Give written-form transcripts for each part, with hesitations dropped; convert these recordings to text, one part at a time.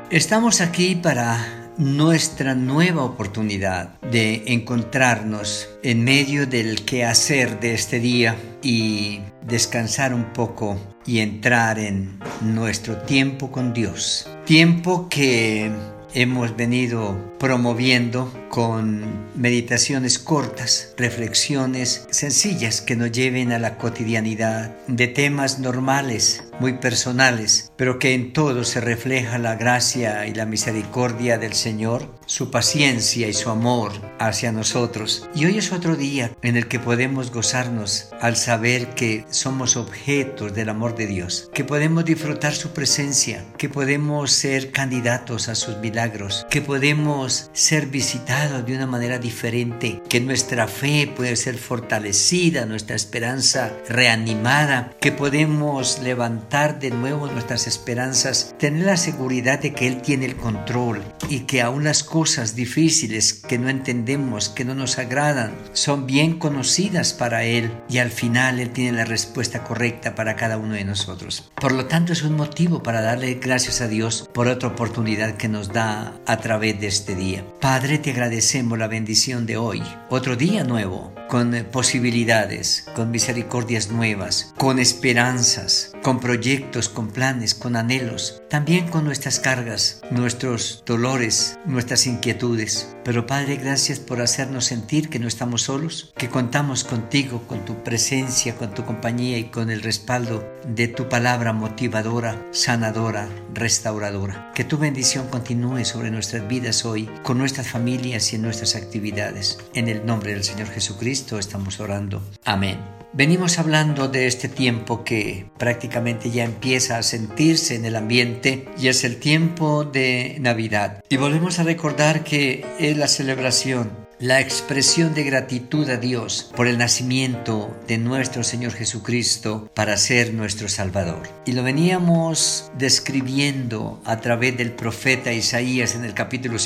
Estamos aquí para nuestra nueva oportunidad de encontrarnos en medio del quehacer de este día y descansar un poco y entrar en nuestro tiempo con Dios. Tiempo que hemos venido promoviendo con meditaciones cortas, reflexiones sencillas que nos lleven a la cotidianidad de temas normales, muy personales, pero que en todo se refleja la gracia y la misericordia del Señor, su paciencia y su amor hacia nosotros. Y hoy es otro día en el que podemos gozarnos al saber que somos objetos del amor de Dios, que podemos disfrutar su presencia, que podemos ser candidatos a sus milagros, que podemos ser visitados de una manera diferente, que nuestra fe puede ser fortalecida, nuestra esperanza reanimada, que podemos levantar de nuevo nuestras esperanzas, tener la seguridad de que Él tiene el control y que aún las cosas difíciles que no entendemos, que no nos agradan, son bien conocidas para Él y al final Él tiene la respuesta correcta para cada uno de nosotros. Por lo tanto, es un motivo para darle gracias a Dios por otra oportunidad que nos da a través de este día. Padre, te agradecemos la bendición de hoy, otro día nuevo, con posibilidades, con misericordias nuevas, con esperanzas, con proyectos, con planes, con anhelos, también con nuestras cargas, nuestros dolores, nuestras inquietudes. Pero Padre, gracias por hacernos sentir que no estamos solos, que contamos contigo, con tu presencia, con tu compañía y con el respaldo de tu palabra motivadora, sanadora, restauradora. Que tu bendición continúe sobre nuestras vidas hoy, con nuestras familias y en nuestras actividades. En el nombre del Señor Jesucristo estamos orando. Amén. Venimos hablando de este tiempo que prácticamente ya empieza a sentirse en el ambiente y es el tiempo de Navidad. Y volvemos a recordar que es la celebración, la expresión de gratitud a Dios por el nacimiento de nuestro Señor Jesucristo para ser nuestro Salvador. Y lo veníamos describiendo a través del profeta Isaías en el capítulo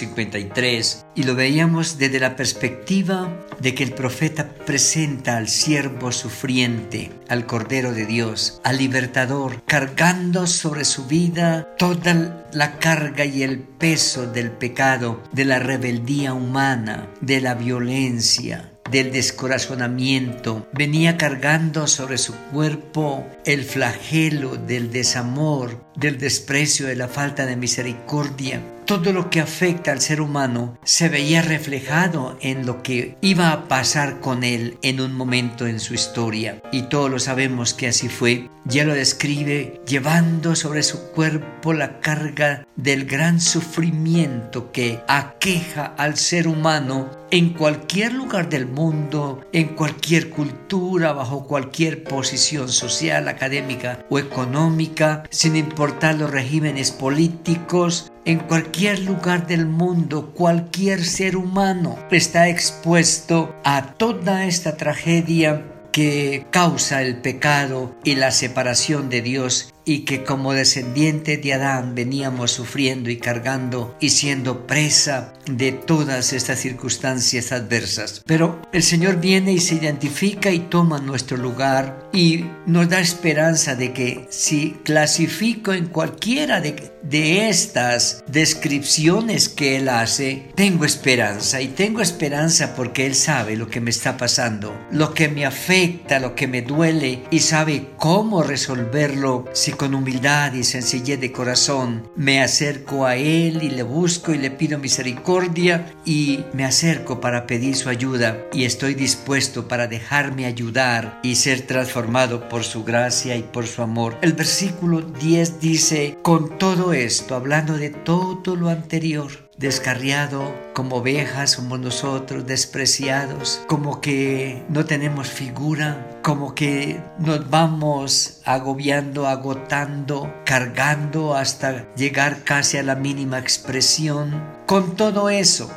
53 y lo veíamos desde la perspectiva de que el profeta presenta al siervo sufriente, al Cordero de Dios, al libertador, cargando sobre su vida toda la carga y el peso del pecado, de la rebeldía humana, de la violencia, del descorazonamiento. Venía cargando sobre su cuerpo el flagelo del desamor, del desprecio, de la falta de misericordia. Todo lo que afecta al ser humano se veía reflejado en lo que iba a pasar con él en un momento en su historia. Y todos lo sabemos que así fue. Ya lo describe llevando sobre su cuerpo la carga del gran sufrimiento que aqueja al ser humano en cualquier lugar del mundo, en cualquier cultura, bajo cualquier posición social, académica o económica, sin importar los regímenes políticos. En cualquier lugar del mundo, cualquier ser humano está expuesto a toda esta tragedia que causa el pecado y la separación de Dios, y que como descendientes de Adán veníamos sufriendo y cargando y siendo presa de todas estas circunstancias adversas. Pero el Señor viene y se identifica y toma nuestro lugar y nos da esperanza de que si clasifico en cualquiera de estas descripciones que Él hace, tengo esperanza, y tengo esperanza porque Él sabe lo que me está pasando, lo que me afecta, lo que me duele, y sabe cómo resolverlo si con humildad y sencillez de corazón me acerco a Él y le busco y le pido misericordia y me acerco para pedir su ayuda, y estoy dispuesto para dejarme ayudar y ser transformado por su gracia y por su amor. El versículo 10 dice: con todo esto, hablando de todo lo anterior, descarriado como ovejas somos nosotros, despreciados, como que no tenemos figura, como que nos vamos agobiando, agotando, cargando hasta llegar casi a la mínima expresión. Con todo eso,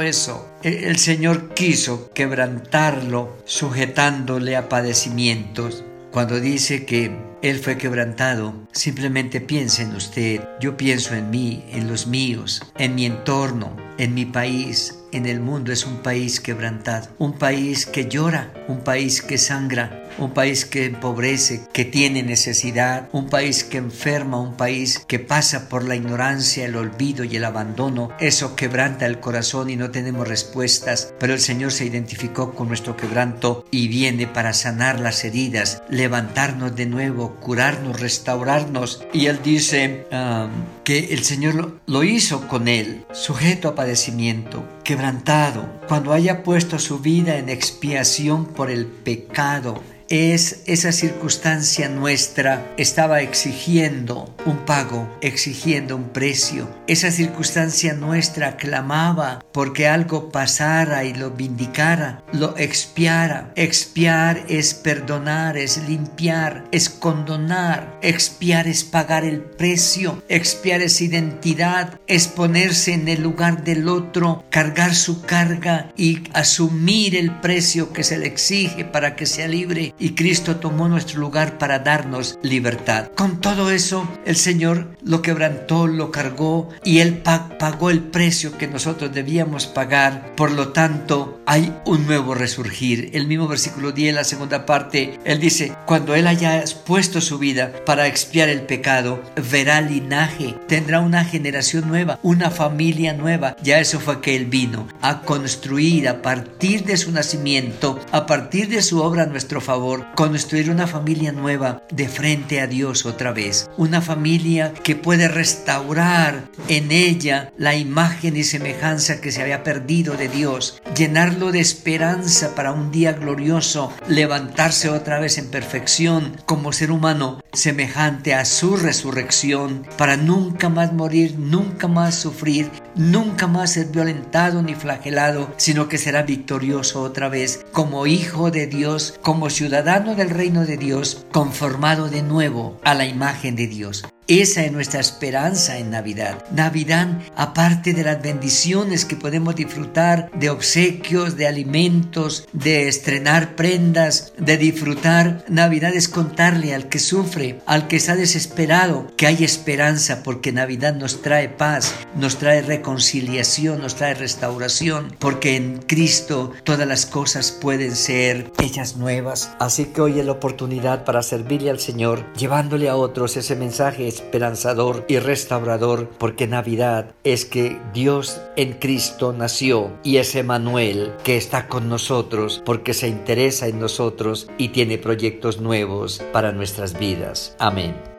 el Señor quiso quebrantarlo, sujetándole a padecimientos. Cuando dice que Él fue quebrantado, simplemente piensa en usted. Yo pienso en mí, en los míos, en mi entorno, en mi país, en el mundo es un país quebrantado, un país que llora, un país que sangra, un país que empobrece, que tiene necesidad, un país que enferma, un país que pasa por la ignorancia, el olvido y el abandono. Eso quebranta el corazón y no tenemos respuestas, pero el Señor se identificó con nuestro quebranto y viene para sanar las heridas, levantarnos de nuevo, curarnos, restaurarnos. Y Él dice que el Señor lo hizo con Él, sujeto a padecimiento, quebrantado, cuando haya puesto su vida en expiación por el pecado. Esa circunstancia nuestra estaba exigiendo un pago, exigiendo un precio. Esa circunstancia nuestra clamaba porque algo pasara y lo vindicara, lo expiara. Expiar es perdonar, es limpiar, es condonar. Expiar es pagar el precio. Expiar es identidad, es ponerse en el lugar del otro, cargar su carga y asumir el precio que se le exige para que sea libre. Y Cristo tomó nuestro lugar para darnos libertad. Con todo eso, el Señor lo quebrantó, lo cargó y Él pagó el precio que nosotros debíamos pagar. Por lo tanto, hay un nuevo resurgir. El mismo versículo 10, la segunda parte, Él dice, cuando Él haya puesto su vida para expiar el pecado, verá linaje, tendrá una generación nueva, una familia nueva. Ya eso fue que Él vino a construir a partir de su nacimiento, a partir de su obra a nuestro favor, construir una familia nueva de frente a Dios otra vez. Una familia que puede restaurar en ella la imagen y semejanza que se había perdido de Dios, llenarlo de esperanza para un día glorioso, levantarse otra vez en perfección como ser humano, semejante a su resurrección, para nunca más morir, nunca más sufrir, nunca más ser violentado ni flagelado, sino que será victorioso otra vez como hijo de Dios, como ciudadano del reino de Dios, conformado de nuevo a la imagen de Dios. Esa es nuestra esperanza en Navidad. Navidad, aparte de las bendiciones que podemos disfrutar, de obsequios, de alimentos, de estrenar prendas, de disfrutar, Navidad es contarle al que sufre, al que está desesperado, que hay esperanza, porque Navidad nos trae paz, nos trae reconciliación, nos trae restauración, porque en Cristo todas las cosas pueden ser hechas nuevas. Así que hoy es la oportunidad para servirle al Señor, llevándole a otros ese mensaje esperanzador y restaurador, porque Navidad es que Dios en Cristo nació y es Emmanuel que está con nosotros porque se interesa en nosotros y tiene proyectos nuevos para nuestras vidas. Amén.